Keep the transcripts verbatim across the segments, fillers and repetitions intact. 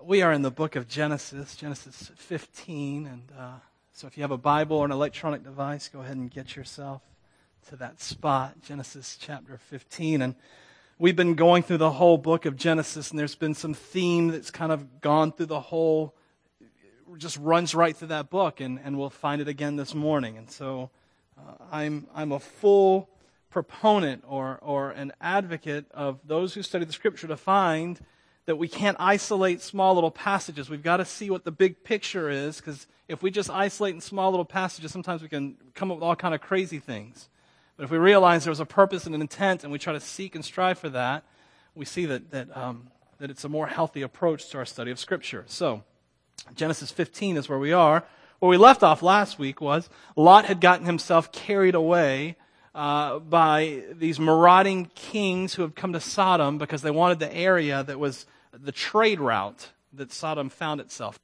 we are in the book of Genesis, Genesis fifteen, and uh, so if you have a Bible or an electronic device, go ahead and get yourself to that spot, Genesis chapter fifteen. And we've been going through the whole book of Genesis, and there's been some theme that's kind of gone through the whole, just runs right through that book, and, and we'll find it again this morning. And so uh, I'm I'm a full proponent or or an advocate of those who study the Scripture to find that we can't isolate small little passages. We've got to see what the big picture is, because if we just isolate in small little passages, sometimes we can come up with all kind of crazy things. But if we realize there's a purpose and an intent, and we try to seek and strive for that, we see that that um, that it's a more healthy approach to our study of Scripture. So, Genesis fifteen is where we are. Where we left off last week was Lot had gotten himself carried away uh, by these marauding kings who had come to Sodom because they wanted the area that was the trade route that Sodom found itself.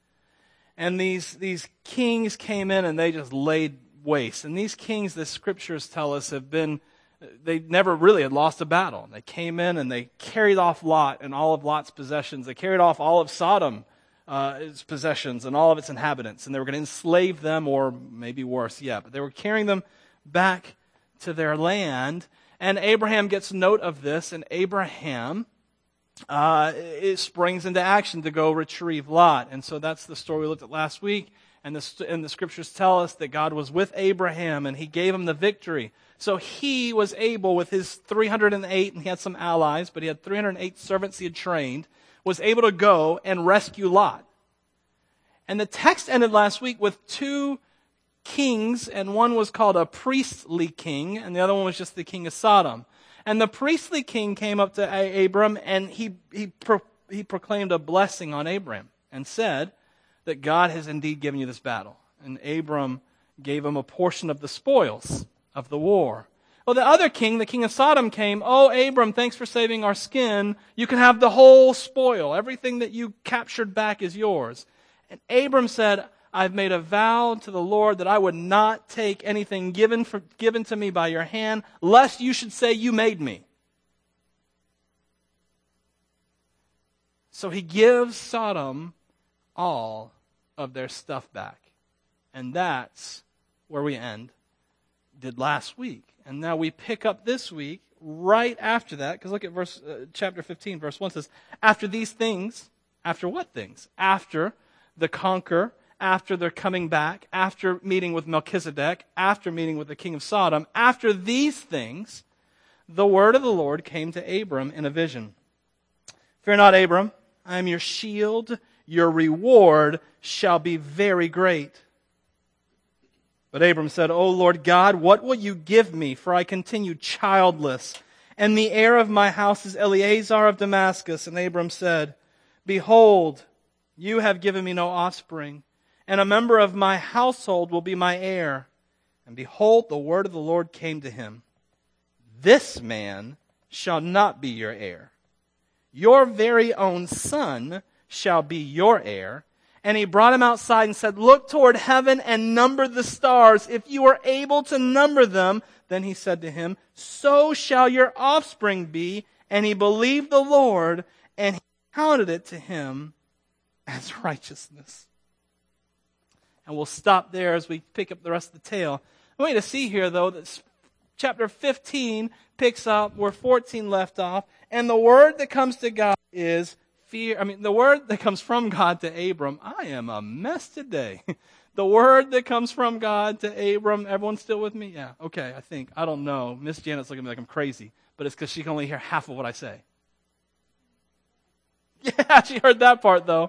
And these these kings came in and they just laid waste. And these kings, the scriptures tell us, have been, they never really had lost a battle. They came in and they carried off Lot and all of Lot's possessions. They carried off all of Sodom, uh, its possessions and all of its inhabitants. And they were going to enslave them, or maybe worse yet. But they were carrying them back to their land. And Abraham gets note of this, and Abraham Uh, it springs into action to go retrieve Lot. And so that's the story we looked at last week. And the, and the scriptures tell us that God was with Abraham and he gave him the victory. So he was able, with his three hundred eight, and he had some allies, but he had three hundred eight servants he had trained, was able to go and rescue Lot. And the text ended last week with two kings, and one was called a priestly king, and the other one was just the king of Sodom. And the priestly king came up to Abram, and he he pro, he proclaimed a blessing on Abram and said that God has indeed given you this battle. And Abram gave him a portion of the spoils of the war. Well, the other king, the king of Sodom, came, "Oh, Abram, thanks for saving our skin. You can have the whole spoil. Everything that you captured back is yours." And Abram said, "I've made a vow to the Lord that I would not take anything given for, given to me by your hand, lest you should say you made me." So he gives Sodom all of their stuff back. And that's where we end, did last week. And now we pick up this week right after that, because look at verse uh, chapter fifteen, verse one says, "After these things," after what things? After the conquer, after they're coming back, after meeting with Melchizedek, after meeting with the king of Sodom, after these things, the word of the Lord came to Abram in a vision. "Fear not, Abram, I am your shield. Your reward shall be very great." But Abram said, "O Lord God, what will you give me? For I continue childless, and the heir of my house is Eleazar of Damascus." And Abram said, "Behold, you have given me no offspring, and a member of my household will be my heir." And behold, the word of the Lord came to him. "This man shall not be your heir. Your very own son shall be your heir." And he brought him outside and said, "Look toward heaven and number the stars, if you are able to number them." Then he said to him, "So shall your offspring be." And he believed the Lord, and he counted it to him as righteousness. And we'll stop there as we pick up the rest of the tale. I want you to see here, though, that chapter fifteen picks up where fourteen left off. And the word that comes to God is fear. I mean, the word that comes from God to Abram. I am a mess today. The word that comes from God to Abram. Everyone still with me? Yeah, okay, I think. I don't know. Miss Janet's looking at me like I'm crazy. But it's because she can only hear half of what I say. Yeah, she heard that part, though.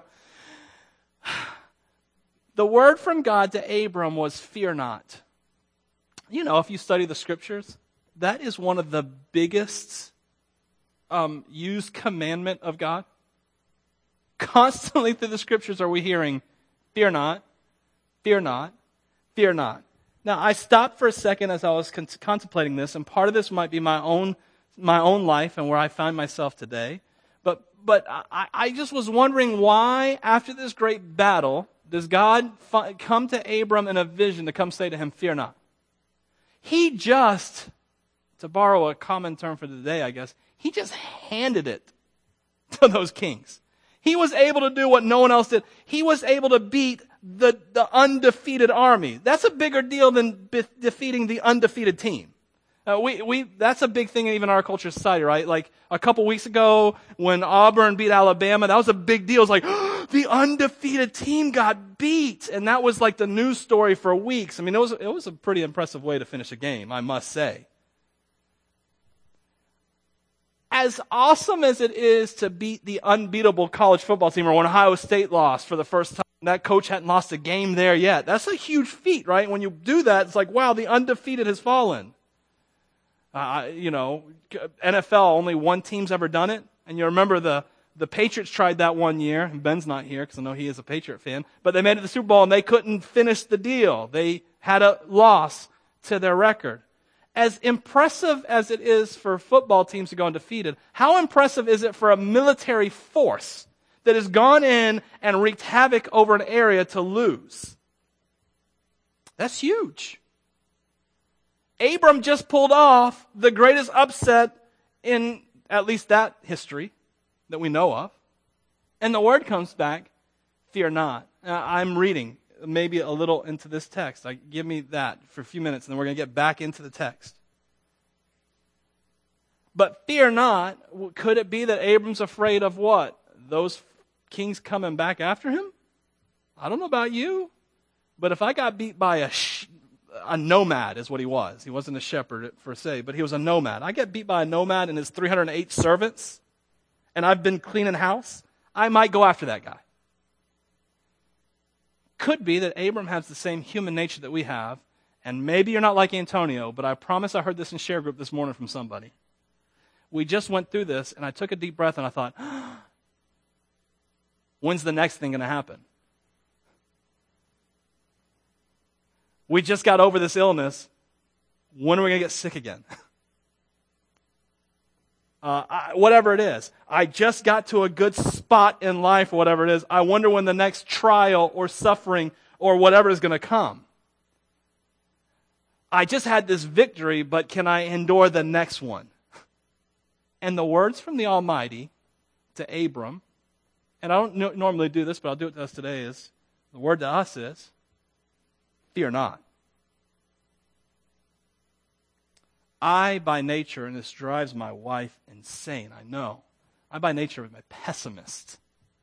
The word from God to Abram was, "Fear not." You know, if you study the scriptures, that is one of the biggest um, used commandment of God. Constantly through the scriptures are we hearing, "Fear not, fear not, fear not." Now, I stopped for a second as I was con- contemplating this, and part of this might be my own my own life and where I find myself today. But but I, I just was wondering why, after this great battle, does God fi- come to Abram in a vision to come say to him, "Fear not"? He just, to borrow a common term for the day, I guess, he just handed it to those kings. He was able to do what no one else did. He was able to beat the, the undefeated army. That's a bigger deal than be- defeating the undefeated team. Uh, we, we, that's a big thing in even our culture society, right? Like a couple weeks ago when Auburn beat Alabama, that was a big deal. It's like, oh, the undefeated team got beat. And that was like the news story for weeks. I mean, it was, it was a pretty impressive way to finish a game, I must say. As awesome as it is to beat the unbeatable college football team, or when Ohio State lost for the first time, that coach hadn't lost a game there yet. That's a huge feat, right? When you do that, it's like, wow, the undefeated has fallen. Uh, you know, N F L, only one team's ever done it. And you remember the, the Patriots tried that one year. And Ben's not here because I know he is a Patriot fan. But they made it to the Super Bowl and they couldn't finish the deal. They had a loss to their record. As impressive as it is for football teams to go undefeated, how impressive is it for a military force that has gone in and wreaked havoc over an area to lose? That's huge. Abram just pulled off the greatest upset in at least that history that we know of. And the word comes back, fear not. Now, I'm reading maybe a little into this text. Like, give me that for a few minutes, and then we're going to get back into the text. But fear not, could it be that Abram's afraid of what? Those kings coming back after him? I don't know about you, but if I got beat by a sh- a nomad is what he was. He wasn't a shepherd per se, but he was a nomad. I get beat by a nomad and his three hundred eight servants, and I've been cleaning house, I might go after that guy. Could be that Abram has the same human nature that we have, and maybe you're not like Antonio, but I promise I heard this in share group this morning from somebody. We just went through this, and I took a deep breath, and I thought, when's the next thing going to happen? We just got over this illness. When are we going to get sick again? uh, I, whatever it is. I just got to a good spot in life, or whatever it is. I wonder when the next trial or suffering or whatever is going to come. I just had this victory, but can I endure the next one? And the words from the Almighty to Abram, and I don't no- normally do this, but I'll do it to us today, is the word to us is, fear not. I, by nature, and this drives my wife insane, I know, I, by nature, am a pessimist.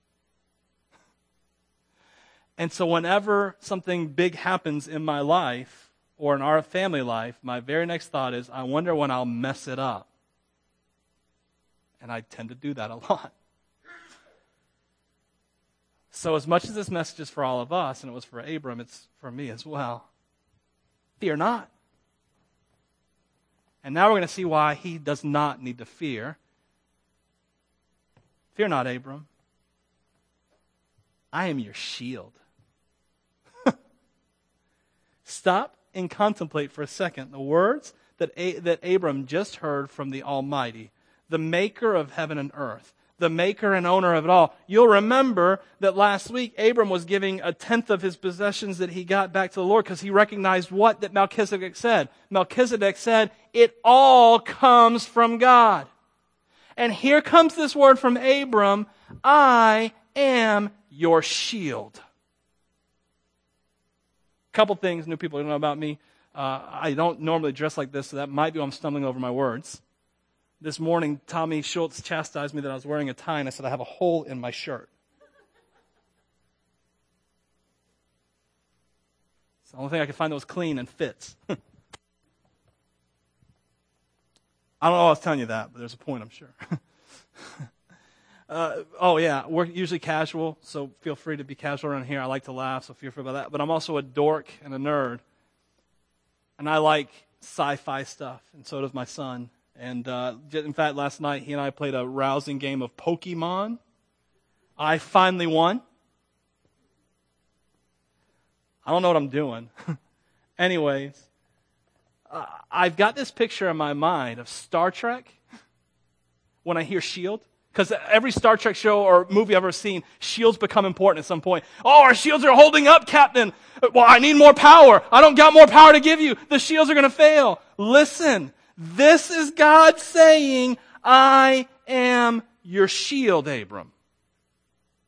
And so whenever something big happens in my life, or in our family life, my very next thought is, I wonder when I'll mess it up. And I tend to do that a lot. So as much as this message is for all of us, and it was for Abram, it's for me as well. Fear not. And now we're going to see why he does not need to fear. Fear not, Abram. I am your shield. Stop and contemplate for a second the words that, A- that Abram just heard from the Almighty, the maker of heaven and earth, the maker and owner of it all. You'll remember that last week Abram was giving a tenth of his possessions that he got back to the Lord because he recognized what that Melchizedek said. Melchizedek said, it all comes from God. And here comes this word from Abram, I am your shield. A couple things new people don't know about me. Uh, I don't normally dress like this, so that might be why I'm stumbling over my words. This morning, Tommy Schultz chastised me that I was wearing a tie, and I said, I have a hole in my shirt. It's the only thing I could find that was clean and fits. I don't know why I was telling you that, but there's a point, I'm sure. uh, oh, yeah, we're usually casual, so feel free to be casual around here. I like to laugh, so feel free about that. But I'm also a dork and a nerd, and I like sci-fi stuff, and so does my son. And uh, in fact, last night, he and I played a rousing game of Pokemon. I finally won. I don't know what I'm doing. Anyways, uh, I've got this picture in my mind of Star Trek when I hear S H I E L D. Because every Star Trek show or movie I've ever seen, shields become important at some point. Oh, our shields are holding up, Captain. Well, I need more power. I don't got more power to give you. The shields are going to fail. Listen. This is God saying, I am your shield, Abram.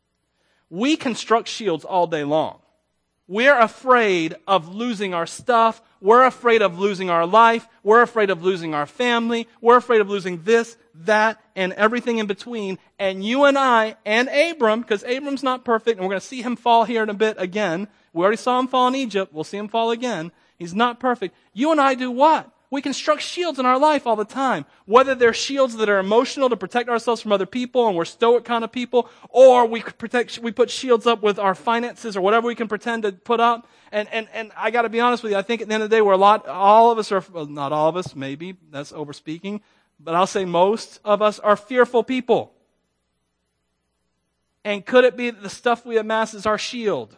We construct shields all day long. We're afraid of losing our stuff. We're afraid of losing our life. We're afraid of losing our family. We're afraid of losing this, that, and everything in between. And you and I and Abram, because Abram's not perfect, and we're going to see him fall here in a bit again. We already saw him fall in Egypt. We'll see him fall again. He's not perfect. You and I do what? We construct shields in our life all the time. Whether they're shields that are emotional to protect ourselves from other people and we're stoic kind of people, or we protect, we put shields up with our finances or whatever we can pretend to put up. And, and, and I got to be honest with you, I think at the end of the day, we're a lot, all of us are, well, not all of us, maybe, that's overspeaking, but I'll say most of us are fearful people. And could it be that the stuff we amass is our shield?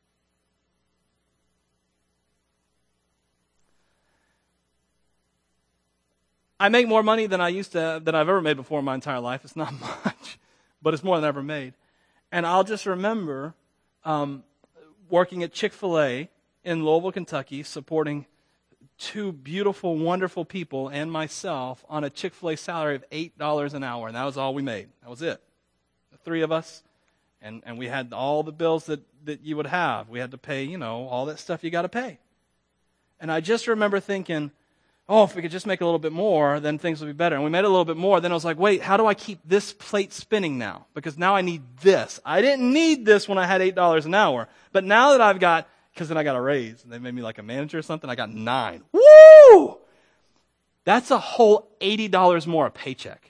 I make more money than I used to, than I've ever made before in my entire life. It's not much, but it's more than I ever made. And I'll just remember um, working at Chick-fil-A in Louisville, Kentucky, supporting two beautiful, wonderful people and myself on a Chick-fil-A salary of eight dollars an hour, and that was all we made. That was it. The three of us, and, and we had all the bills that, that you would have. We had to pay, you know, all that stuff you got to pay. And I just remember thinking, oh, if we could just make a little bit more, then things would be better. And we made a little bit more. Then I was like, wait, how do I keep this plate spinning now? Because now I need this. I didn't need this when I had eight dollars an hour. But now that I've got, because then I got a raise, and they made me like a manager or something, I got nine. Woo! That's a whole eighty dollars more a paycheck.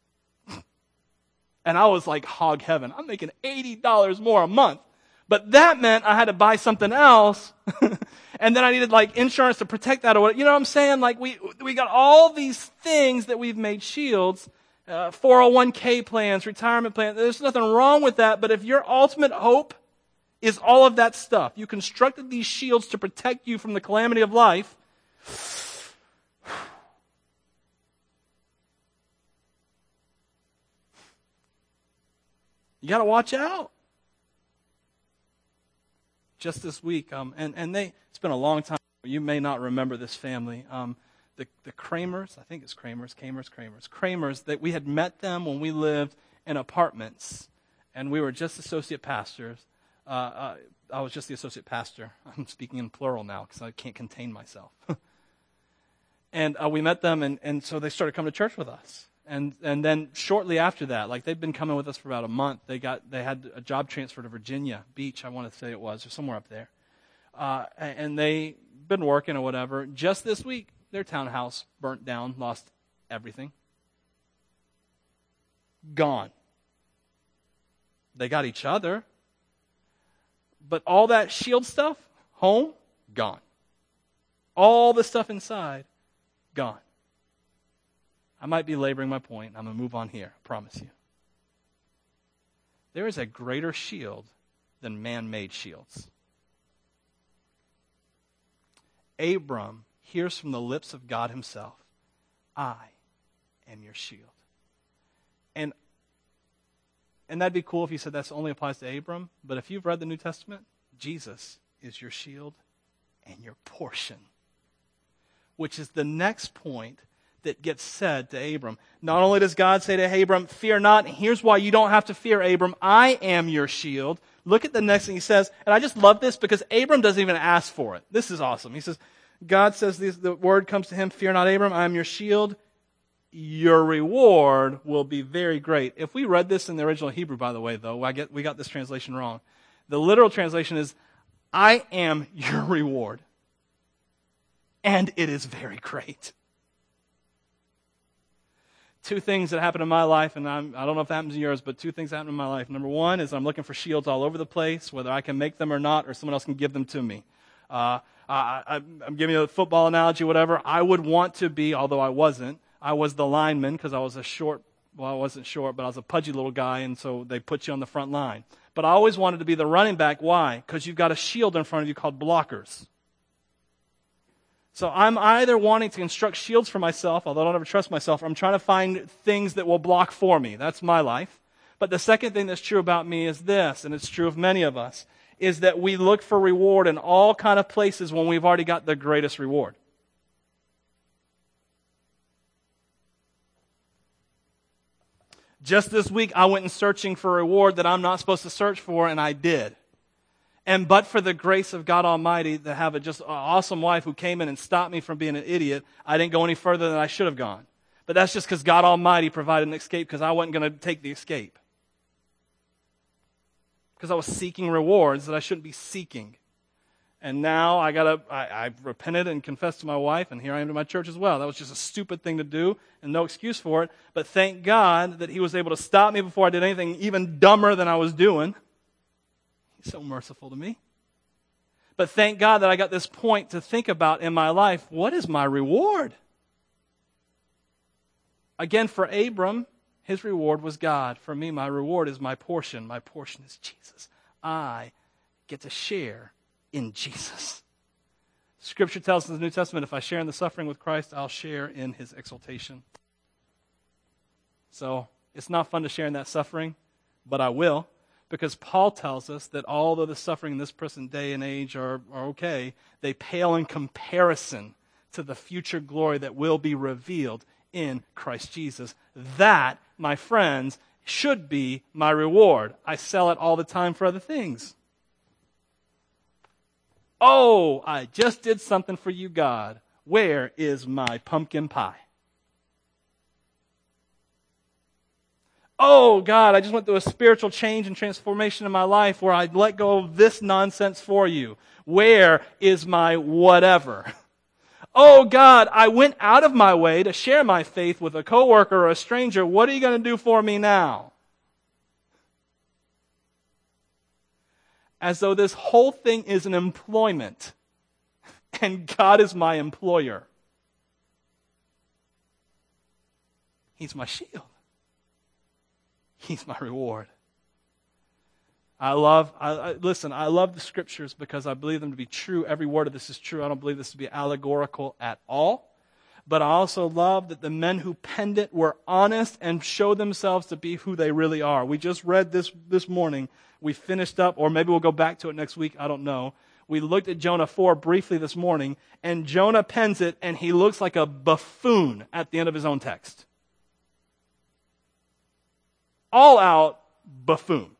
And I was like, hog heaven. I'm making eighty dollars more a month. But that meant I had to buy something else, and then I needed like insurance to protect that or what. You know what I'm saying? Like we we got all these things that we've made shields, uh, four oh one k plans, retirement plans. There's nothing wrong with that, but if your ultimate hope is all of that stuff, you constructed these shields to protect you from the calamity of life, you got to watch out. Just this week, um, and, and they, it's been a long time. You may not remember this family. Um, the, the Kramers, I think it's Kramers, Kramers, Kramers, Kramers, that we had met them when we lived in apartments, and we were just associate pastors. Uh, uh, I was just the associate pastor. I'm speaking in plural now because I can't contain myself. and uh, we met them, and, and so they started coming to church with us. And and then shortly after that, like they've been coming with us for about a month. They got they had a job transfer to Virginia Beach, I want to say it was, or somewhere up there. Uh, and they been working or whatever. Just this week, their townhouse burnt down, lost everything, gone. They got each other, but all that shield stuff, home, gone. All the stuff inside, gone. I might be laboring my point. I'm going to move on here. I promise you. There is a greater shield than man-made shields. Abram hears from the lips of God himself, I am your shield. And, and that'd be cool if he said that only applies to Abram. But if you've read the New Testament, Jesus is your shield and your portion. Which is the next point that gets said to Abram. Not only does God say to Abram, fear not, and here's why you don't have to fear, Abram, I am your shield. Look at the next thing he says, and I just love this because Abram doesn't even ask for it. This is awesome. He says, God says, this, the word comes to him, fear not, Abram, I am your shield. Your reward will be very great. If we read this in the original Hebrew, by the way, though, I get we got this translation wrong. The literal translation is, I am your reward. And it is very great. Two things that happen in my life, and I'm, I don't know if that happens in yours, but two things happen in my life. Number one is I'm looking for shields all over the place, whether I can make them or not, or someone else can give them to me. Uh, I, I'm giving you a football analogy, whatever. I would want to be, although I wasn't, I was the lineman because I was a short, well, I wasn't short, but I was a pudgy little guy, and so they put you on the front line. But I always wanted to be the running back. Why? Because you've got a shield in front of you called blockers. So I'm either wanting to construct shields for myself, although I don't ever trust myself, or I'm trying to find things that will block for me. That's my life. But the second thing that's true about me is this, and it's true of many of us, is that we look for reward in all kind of places when we've already got the greatest reward. Just this week, I went and searching for a reward that I'm not supposed to search for, and I did. And but for the grace of God Almighty to have a just an awesome wife who came in and stopped me from being an idiot, I didn't go any further than I should have gone. But that's just because God Almighty provided an escape because I wasn't going to take the escape. Because I was seeking rewards that I shouldn't be seeking. And now I gotta, I, I've repented and confessed to my wife, and here I am to my church as well. That was just a stupid thing to do, and no excuse for it. But thank God that He was able to stop me before I did anything even dumber than I was doing. He's so merciful to me. But thank God that I got this point to think about in my life. What is my reward? Again, for Abram, his reward was God. For me, my reward is my portion. My portion is Jesus. I get to share in Jesus. Scripture tells us in the New Testament, if I share in the suffering with Christ, I'll share in His exaltation. So, it's not fun to share in that suffering, but I will. Because Paul tells us that although the suffering in this present day and age are, are okay, they pale in comparison to the future glory that will be revealed in Christ Jesus. That, my friends, should be my reward. I sell it all the time for other things. Oh, I just did something for you, God. Where is my pumpkin pie? Oh, God, I just went through a spiritual change and transformation in my life where I let go of this nonsense for you. Where is my whatever? Oh, God, I went out of my way to share my faith with a coworker or a stranger. What are you going to do for me now? As though this whole thing is an employment and God is my employer. He's my shield. He's my reward. I love, I, I, listen, I love the Scriptures because I believe them to be true. Every word of this is true. I don't believe this to be allegorical at all. But I also love that the men who penned it were honest and showed themselves to be who they really are. We just read this this morning. We finished up, or maybe we'll go back to it next week. I don't know. We looked at Jonah four briefly this morning, and Jonah pens it, and he looks like a buffoon at the end of his own text. All out buffoon.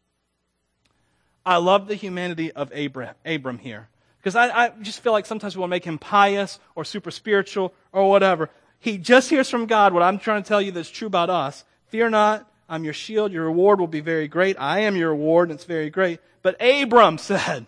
I love the humanity of Abram, Abram here. Because I, I just feel like sometimes we want to make him pious or super spiritual or whatever. He just hears from God what I'm trying to tell you that's true about us. Fear not, I'm your shield, your reward will be very great. I am your reward, and it's very great. But Abram said,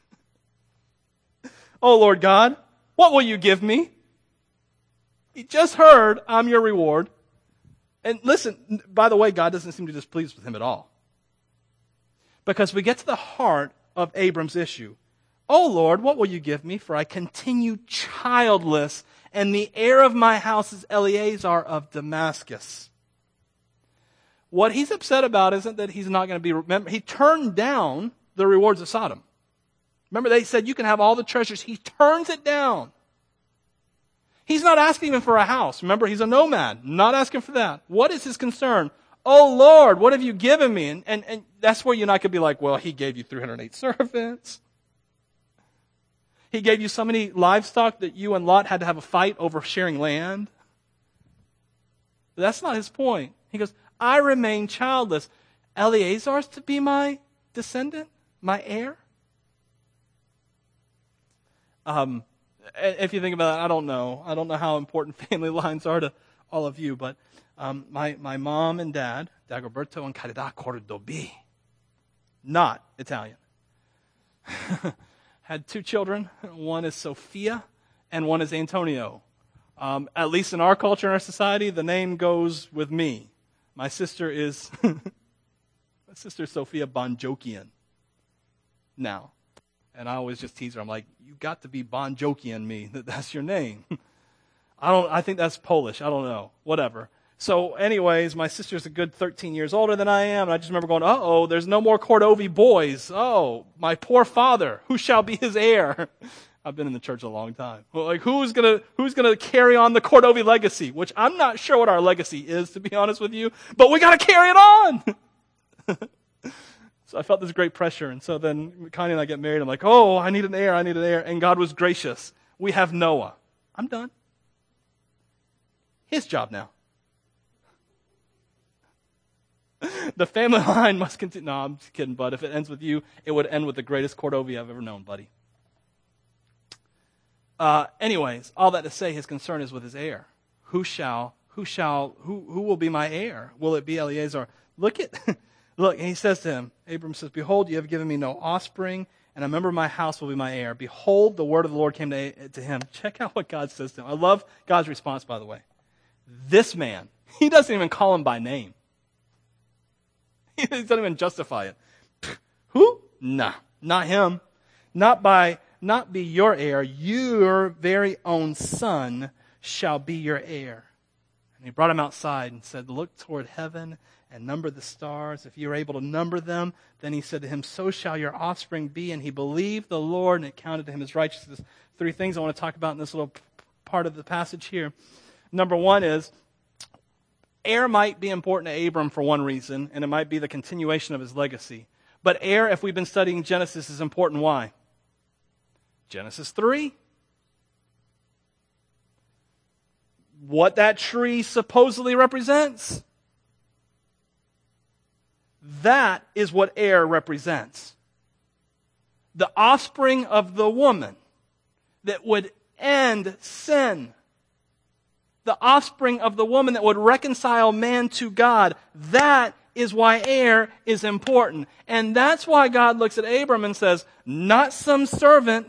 Oh Lord God, what will you give me? He just heard, I'm your reward. And listen, by the way, God doesn't seem to be displeased with him at all. Because we get to the heart of Abram's issue. Oh Lord, what will you give me? For I continue childless, and the heir of my house is Eleazar of Damascus. What he's upset about isn't that he's not going to be, remember, he turned down the rewards of Sodom. Remember, they said you can have all the treasures. He turns it down. He's not asking even for a house. Remember, he's a nomad. Not asking for that. What is his concern? Oh, Lord, what have you given me? And, and, and that's where you and I could be like, well, he gave you three hundred eight servants. He gave you so many livestock that you and Lot had to have a fight over sharing land. But that's not his point. He goes, I remain childless. Eleazar's to be my descendant, my heir? Um... If you think about it, I don't know. I don't know how important family lines are to all of you, but um, my, my mom and dad, Dagoberto and Caridad Cordobi, not Italian, had two children. One is Sophia and one is Antonio. Um, at least in our culture and our society, the name goes with me. My sister is my sister is Sophia Bonjokian now. And I always just tease her. I'm like, you got to be Bon Jokian me. That that's your name. I don't. I think that's Polish. I don't know. Whatever. So, anyways, my sister's a good thirteen years older than I am. And I just remember going, uh-oh, there's no more Cordovi boys. Oh, my poor father. Who shall be his heir? I've been in the church a long time. Well, like, who's gonna who's gonna carry on the Cordovi legacy? Which I'm not sure what our legacy is, to be honest with you. But we got to carry it on. So I felt this great pressure. And so then Connie and I get married. I'm like, oh, I need an heir, I need an heir. And God was gracious. We have Noah. I'm done. His job now. The family line must continue. No, I'm just kidding, bud. If it ends with you, it would end with the greatest Cordovia I've ever known, buddy. Uh, anyways, all that to say, his concern is with his heir. Who shall, who shall, who, who will be my heir? Will it be Eliezer? Look at, look, and he says to him, Abram says, behold, you have given me no offspring, and a member of my house will be my heir. Behold, the word of the Lord came to, to him. Check out what God says to him. I love God's response, by the way. This man, he doesn't even call him by name. He doesn't even justify it. Who? Nah, not him. Not by, not be your heir. Your very own son shall be your heir. And he brought him outside and said, look toward heaven and number the stars. If you are able to number them, then he said to him, so shall your offspring be. And he believed the Lord, and it counted to him as righteousness. Three things I want to talk about in this little part of the passage here. Number one is, heir might be important to Abram for one reason, and it might be the continuation of his legacy. But heir, if we've been studying Genesis, is important. Why? Genesis three. What that tree supposedly represents. That is what heir represents. The offspring of the woman that would end sin. The offspring of the woman that would reconcile man to God. That is why heir is important. And that's why God looks at Abram and says, not some servant.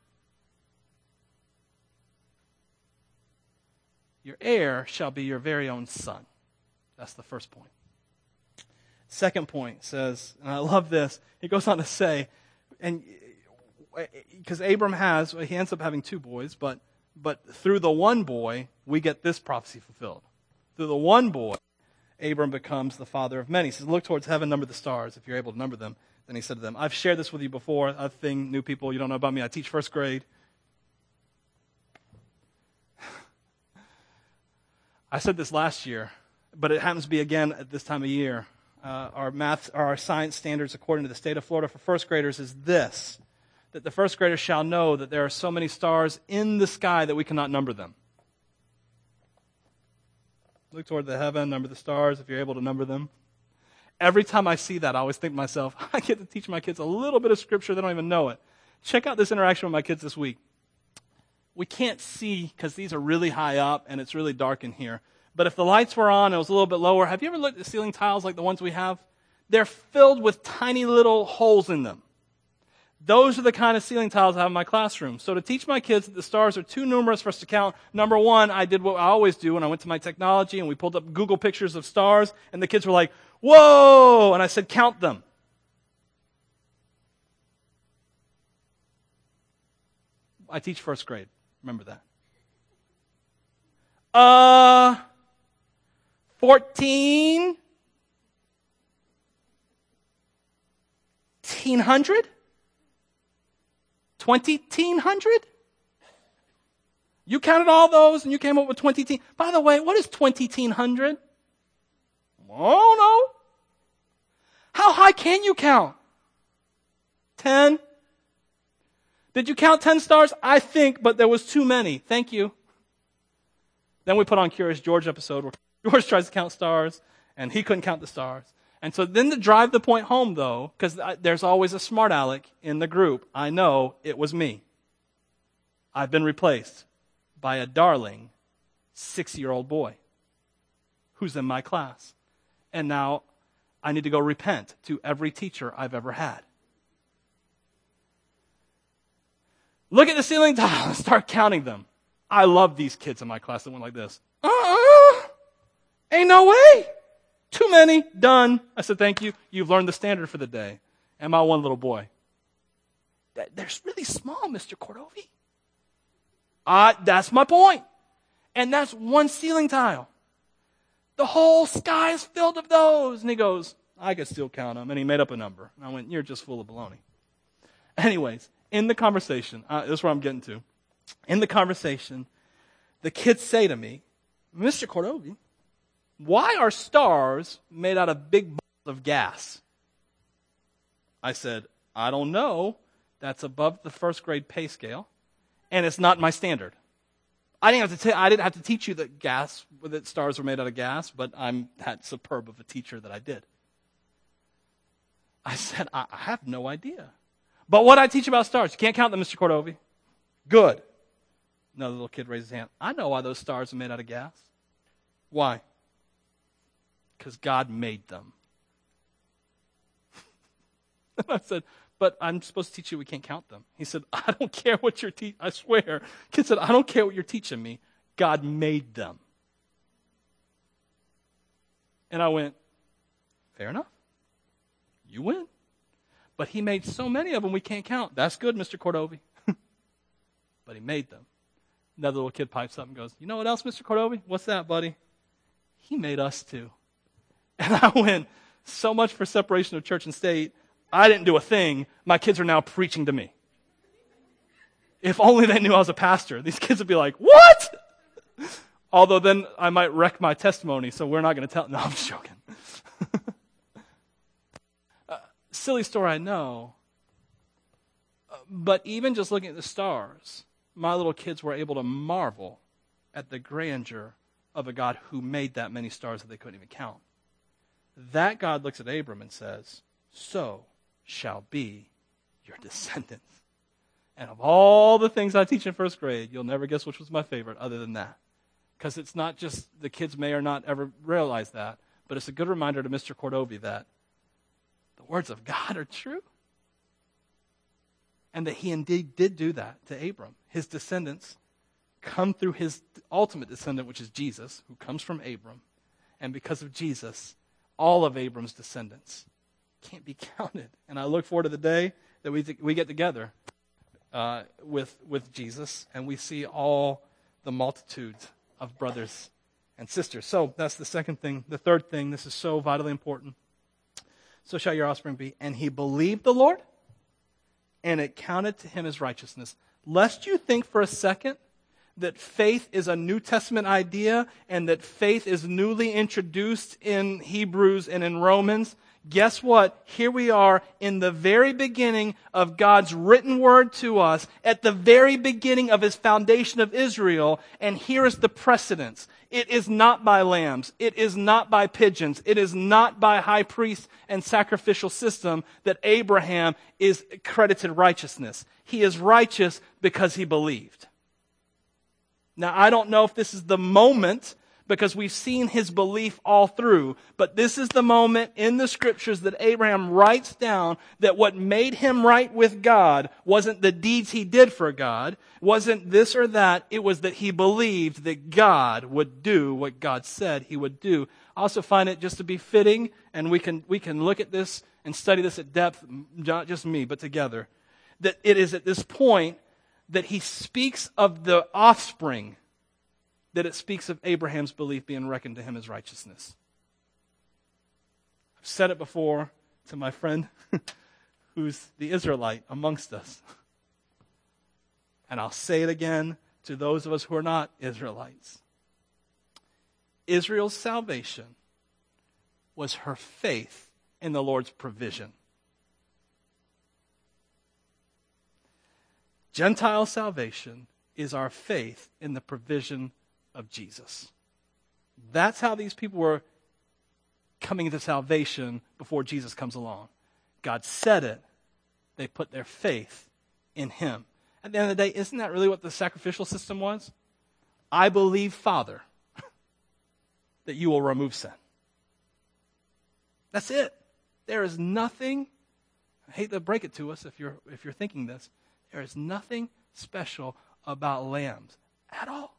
Your heir shall be your very own son. That's the first point. Second point says, and I love this, he goes on to say, and because Abram has, he ends up having two boys, but but through the one boy, we get this prophecy fulfilled. Through the one boy, Abram becomes the father of many. He says, look towards heaven, number the stars, if you're able to number them. Then he said to them, I've shared this with you before, a thing, new people, you don't know about me, I teach first grade. I said this last year, but it happens to be again at this time of year. Uh, our math, or our science standards, according to the state of Florida for first graders, is this: that the first graders shall know that there are so many stars in the sky that we cannot number them. Look toward the heaven, number the stars if you're able to number them. Every time I see that, I always think to myself, I get to teach my kids a little bit of scripture, they don't even know it. Check out this interaction with my kids this week. We can't see because these are really high up and it's really dark in here. But if the lights were on and it was a little bit lower, have you ever looked at the ceiling tiles like the ones we have? They're filled with tiny little holes in them. Those are the kind of ceiling tiles I have in my classroom. So to teach my kids that the stars are too numerous for us to count, number one, I did what I always do when I went to my technology and we pulled up Google pictures of stars, and the kids were like, whoa! And I said, count them. I teach first grade. Remember that. Uh, fourteen? Teen hundred? Twenty teen hundred? You counted all those and you came up with twenty teen. By the way, what is twenty teen hundred? Oh no. How high can you count? Ten? Did you count ten stars? I think, but there was too many. Thank you. Then we put on Curious George episode where George tries to count stars and he couldn't count the stars. And so then to drive the point home, though, because there's always a smart aleck in the group, I know it was me. I've been replaced by a darling six-year-old boy who's in my class. And now I need to go repent to every teacher I've ever had. Look at the ceiling tile and start counting them. I love these kids in my class that went like this. Uh-uh. Ain't no way. Too many. Done. I said, thank you. You've learned the standard for the day. And my one little boy. They're really small, Mister Cordovi. Uh, that's my point. And that's one ceiling tile. The whole sky is filled with those. And he goes, I could still count them. And he made up a number. And I went, you're just full of baloney. Anyways, in the conversation, uh, this is where I'm getting to. In the conversation, the kids say to me, Mister Cordovi, why are stars made out of big balls of gas? I said, I don't know. That's above the first grade pay scale, and it's not my standard. I didn't have to. T- I didn't have to teach you that gas, that stars were made out of gas, but I'm that superb of a teacher that I did. I said, I, I have no idea. But what I teach about stars, you can't count them, Mister Cordovy. Good. Another little kid raised his hand. I know why those stars are made out of gas. Why? Because God made them. I said, but I'm supposed to teach you we can't count them. He said, I don't care what you're teaching. I swear. Kid said, I don't care what you're teaching me. God made them. And I went, fair enough. You win. But he made so many of them we can't count. That's good, Mister Cordovy. But he made them. Another little kid pipes up and goes, you know what else, Mister Cordovy? What's that, buddy? He made us too. And I went, so much for separation of church and state. I didn't do a thing. My kids are now preaching to me. If only they knew I was a pastor. These kids would be like, what? Although then I might wreck my testimony, so we're not going to tell. No, I'm just joking. uh, silly story, I know. Uh, but even just looking at the stars, my little kids were able to marvel at the grandeur of a God who made that many stars that they couldn't even count. That God looks at Abram and says, so shall be your descendants. And of all the things I teach in first grade, you'll never guess which was my favorite other than that. Because it's not just the kids may or not ever realize that, but it's a good reminder to Mister Cordovy that the words of God are true. And that he indeed did do that to Abram. His descendants come through his ultimate descendant, which is Jesus, who comes from Abram. And because of Jesus, all of Abram's descendants can't be counted. And I look forward to the day that we th- we get together uh, with with Jesus, and we see all the multitudes of brothers and sisters. So that's the second thing. The third thing, this is so vitally important. So shall your offspring be. And he believed the Lord, and it counted to him as righteousness. Lest you think for a second that faith is a New Testament idea and that faith is newly introduced in Hebrews and in Romans. Guess what? Here we are in the very beginning of God's written word to us, at the very beginning of his foundation of Israel, and here is the precedence. It is not by lambs. It is not by pigeons. It is not by high priest and sacrificial system that Abraham is credited righteousness. He is righteous because he believed. Now, I don't know if this is the moment, because we've seen his belief all through. But this is the moment in the scriptures that Abraham writes down that what made him right with God wasn't the deeds he did for God, wasn't this or that. It was that he believed that God would do what God said he would do. I also find it just to be fitting, and we can we can look at this and study this at depth, not just me, but together, that it is at this point that he speaks of the offspring, that it speaks of Abraham's belief being reckoned to him as righteousness. I've said it before to my friend who's the Israelite amongst us. And I'll say it again to those of us who are not Israelites. Israel's salvation was her faith in the Lord's provision. Gentile salvation is our faith in the provision of Jesus. That's how these people were coming into salvation before Jesus comes along. God said it. They put their faith in him. At the end of the day, isn't that really what the sacrificial system was? I believe, Father, that you will remove sin. That's it. There is nothing, I hate to break it to us if you're if you're thinking this, there is nothing special about lambs at all.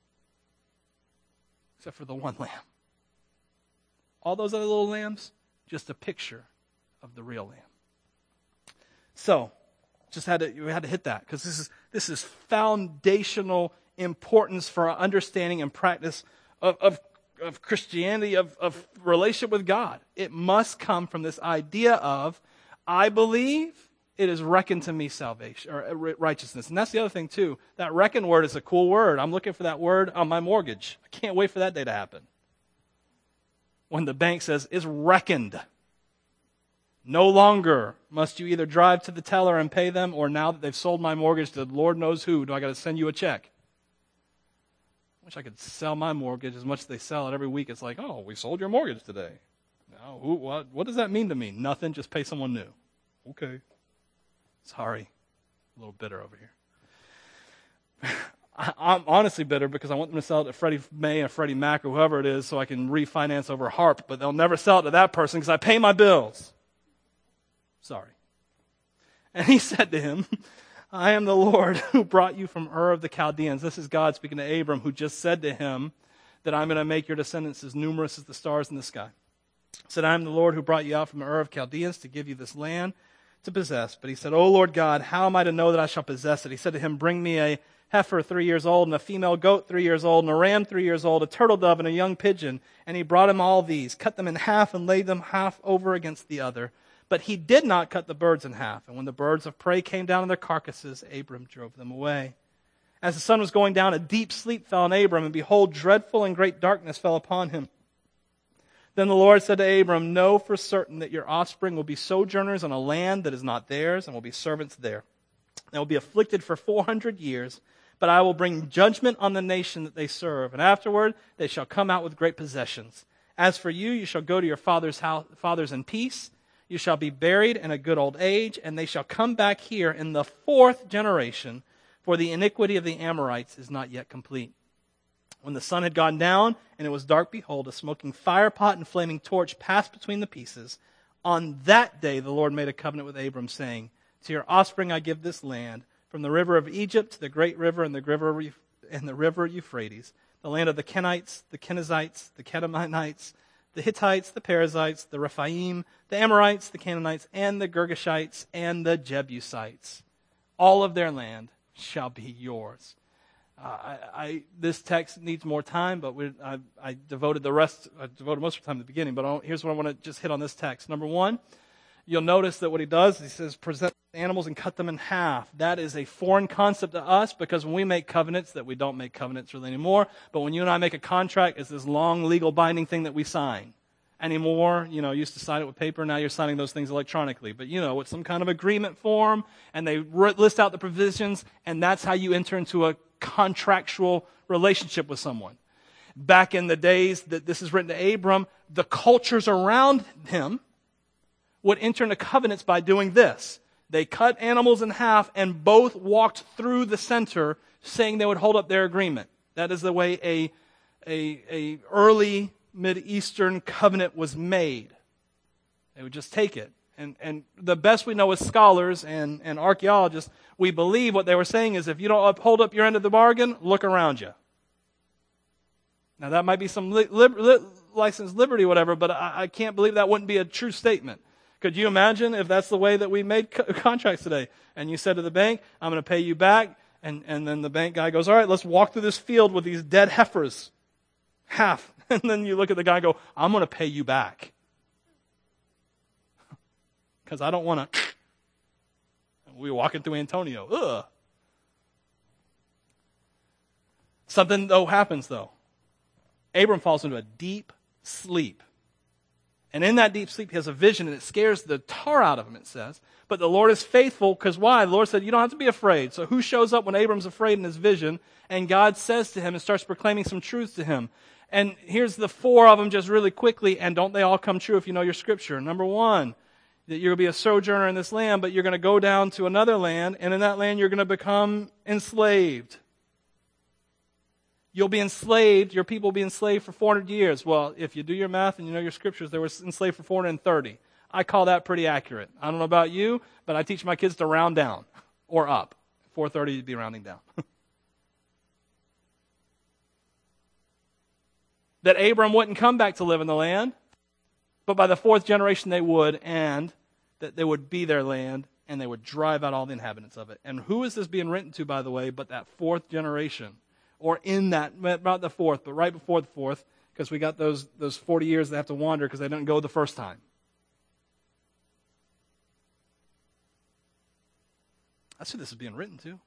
Except for the one lamb. All those other little lambs, just a picture of the real lamb. So, just had to we had to hit that because this is this is foundational importance for our understanding and practice of of, of Christianity, of, of relationship with God. It must come from this idea of I believe it is reckoned to me salvation or righteousness. And that's the other thing too. That reckon word is a cool word. I'm looking for that word on my mortgage. I can't wait for that day to happen. When the bank says it's reckoned. No longer must you either drive to the teller and pay them, or now that they've sold my mortgage to Lord knows who, do I got to send you a check? I wish I could sell my mortgage as much as they sell it every week. It's like, oh, we sold your mortgage today. No. Oh, who, what, what does that mean to me? Nothing, just pay someone new. Okay. Sorry. A little bitter over here. I, I'm honestly bitter because I want them to sell it to Freddie May and Freddie Mac or whoever it is so I can refinance over HARP, but they'll never sell it to that person because I pay my bills. Sorry. And he said to him, I am the Lord who brought you from Ur of the Chaldeans. This is God speaking to Abram, who just said to him that I'm going to make your descendants as numerous as the stars in the sky. He said, I am the Lord who brought you out from Ur of Chaldeans to give you this land to possess. But he said, O Lord God, how am I to know that I shall possess it? He said to him, bring me a heifer three years old, and a female goat three years old, and a ram three years old, a turtle dove, and a young pigeon. And he brought him all these, cut them in half, and laid them half over against the other. But he did not cut the birds in half. And when the birds of prey came down on their carcasses, Abram drove them away. As the sun was going down, a deep sleep fell on Abram, and behold, dreadful and great darkness fell upon him. Then the Lord said to Abram, know for certain that your offspring will be sojourners on a land that is not theirs, and will be servants there. They will be afflicted for four hundred years, but I will bring judgment on the nation that they serve, and afterward they shall come out with great possessions. As for you, you shall go to your father's house, fathers in peace. You shall be buried in a good old age, and they shall come back here in the fourth generation, for the iniquity of the Amorites is not yet complete. When the sun had gone down, and it was dark, behold, a smoking firepot and flaming torch passed between the pieces. On that day the Lord made a covenant with Abram, saying, to your offspring I give this land, from the river of Egypt to the great river and the river and the river Euphrates, the land of the Kenites, the Kenizzites, the Kadmonites, the Hittites, the Perizzites, the Rephaim, the Amorites, the Canaanites, and the Girgashites, and the Jebusites. All of their land shall be yours. Uh, I, I, this text needs more time, but we, I, I devoted the rest, I devoted most of the time at the beginning, but I'll, here's what I want to just hit on this text. Number one, you'll notice that what he does is he says, present animals and cut them in half. That is a foreign concept to us because when we make covenants, that we don't make covenants really anymore, but when you and I make a contract, it's this long legal binding thing that we sign. Anymore, you know, you used to sign it with paper, now you're signing those things electronically. But you know, it's some kind of agreement form, and they list out the provisions, and that's how you enter into a contractual relationship with someone. Back in the days that this is written to Abram, the cultures around him would enter into covenants by doing this. They cut animals in half and both walked through the center saying they would hold up their agreement. That is the way a, a, a early Mid-Eastern covenant was made. They would just take it. And, and the best we know as scholars and, and archaeologists, we believe what they were saying is if you don't uphold up your end of the bargain, look around you. Now that might be some li- li- li- licensed liberty, whatever, but I, I can't believe that wouldn't be a true statement. Could you imagine if that's the way that we made co- contracts today? And you said to the bank, I'm going to pay you back. And, and then the bank guy goes, all right, let's walk through this field with these dead heifers. Half. And then you look at the guy and go, I'm going to pay you back. Because I don't want to. We were walking through Antonio. Ugh. Something, though, happens, though. Abram falls into a deep sleep. And in that deep sleep, he has a vision, and it scares the tar out of him, it says. But the Lord is faithful, because why? The Lord said, you don't have to be afraid. So who shows up when Abram's afraid in his vision? And God says to him and starts proclaiming some truth to him. And here's the four of them just really quickly, and don't they all come true if you know your scripture? Number one, that you're going to be a sojourner in this land, but you're going to go down to another land, and in that land you're going to become enslaved. You'll be enslaved, your people will be enslaved for four hundred years. Well, if you do your math and you know your scriptures, they were enslaved for four hundred thirty. I call that pretty accurate. I don't know about you, but I teach my kids to round down or up. four thirty you'd be rounding down. That Abram wouldn't come back to live in the land, but by the fourth generation they would, and that they would be their land, and they would drive out all the inhabitants of it. And who is this being written to, by the way, but that fourth generation? Or in that, not the fourth, but right before the fourth, because we got those, those forty years they have to wander because they didn't go the first time. That's who this is being written to.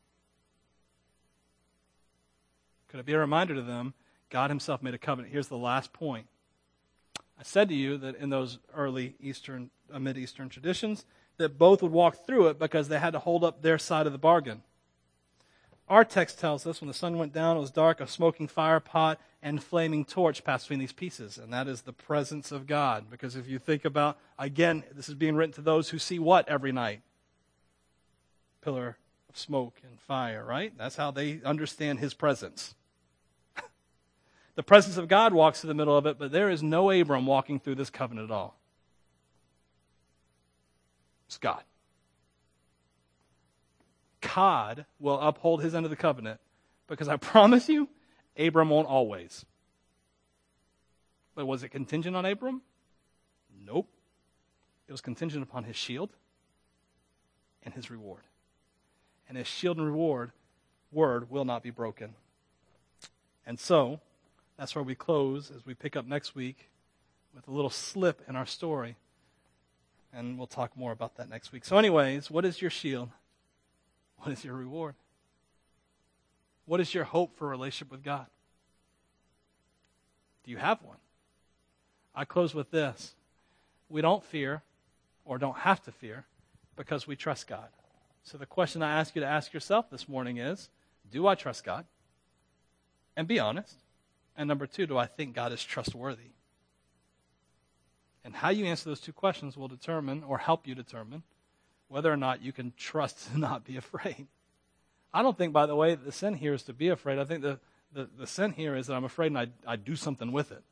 Could it be a reminder to them, God himself made a covenant. Here's the last point. I said to you that in those early Eastern, uh, Mid-Eastern traditions, that both would walk through it because they had to hold up their side of the bargain. Our text tells us when the sun went down, it was dark, a smoking fire pot and flaming torch passed between these pieces. And that is the presence of God. Because if you think about, again, this is being written to those who see what every night? Pillar of smoke and fire, right? That's how they understand his presence. The presence of God walks through the middle of it, but there is no Abram walking through this covenant at all. It's God. God will uphold his end of the covenant because I promise you, Abram won't always. But was it contingent on Abram? Nope. It was contingent upon his shield and his reward. And his shield and reward word will not be broken. And so, that's where we close as we pick up next week with a little slip in our story. And we'll talk more about that next week. So anyways, what is your shield? What is your reward? What is your hope for a relationship with God? Do you have one? I close with this. We don't fear or don't have to fear because we trust God. So the question I ask you to ask yourself this morning is, do I trust God? And be honest. And number two, do I think God is trustworthy? And how you answer those two questions will determine or help you determine whether or not you can trust to not be afraid. I don't think, by the way, that the sin here is to be afraid. I think the, the, the sin here is that I'm afraid and I, I do something with it.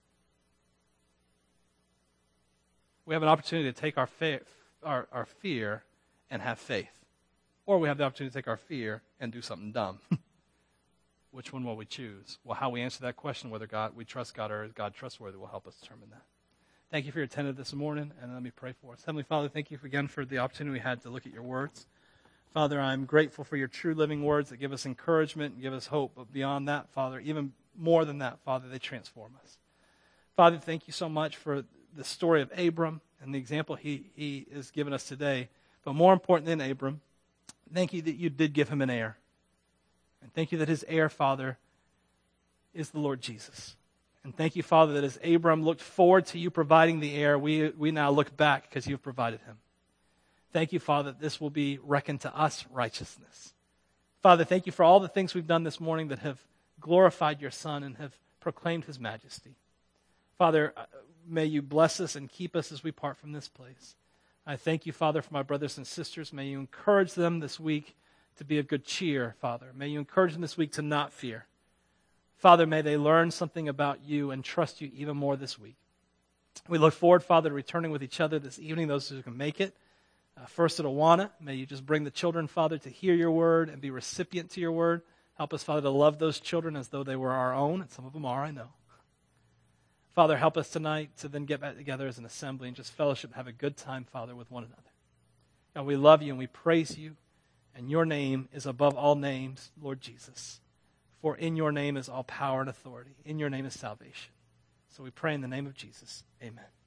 We have an opportunity to take our, fa- our, our fear and have faith. Or we have the opportunity to take our fear and do something dumb. Which one will we choose? Well, how we answer that question, whether God we trust God or is God trustworthy, will help us determine that. Thank you for your attendance this morning, and let me pray for us. Heavenly Father, thank you again for the opportunity we had to look at your words. Father, I'm grateful for your true living words that give us encouragement and give us hope. But beyond that, Father, even more than that, Father, they transform us. Father, thank you so much for the story of Abram and the example he, he has given us today. But more important than Abram, thank you that you did give him an heir. And thank you that his heir, Father, is the Lord Jesus. And thank you, Father, that as Abram looked forward to you providing the heir, we, we now look back because you've provided him. Thank you, Father, that this will be reckoned to us righteousness. Father, thank you for all the things we've done this morning that have glorified your Son and have proclaimed his majesty. Father, may you bless us and keep us as we part from this place. I thank you, Father, for my brothers and sisters. May you encourage them this week to be of good cheer, Father. May you encourage them this week to not fear. Father, may they learn something about you and trust you even more this week. We look forward, Father, to returning with each other this evening, those who can make it. Uh, first at Awana, may you just bring the children, Father, to hear your word and be recipient to your word. Help us, Father, to love those children as though they were our own, and some of them are, I know. Father, help us tonight to then get back together as an assembly and just fellowship and have a good time, Father, with one another. God, we love you and we praise you, and your name is above all names, Lord Jesus. For in your name is all power and authority. In your name is salvation. So we pray in the name of Jesus. Amen.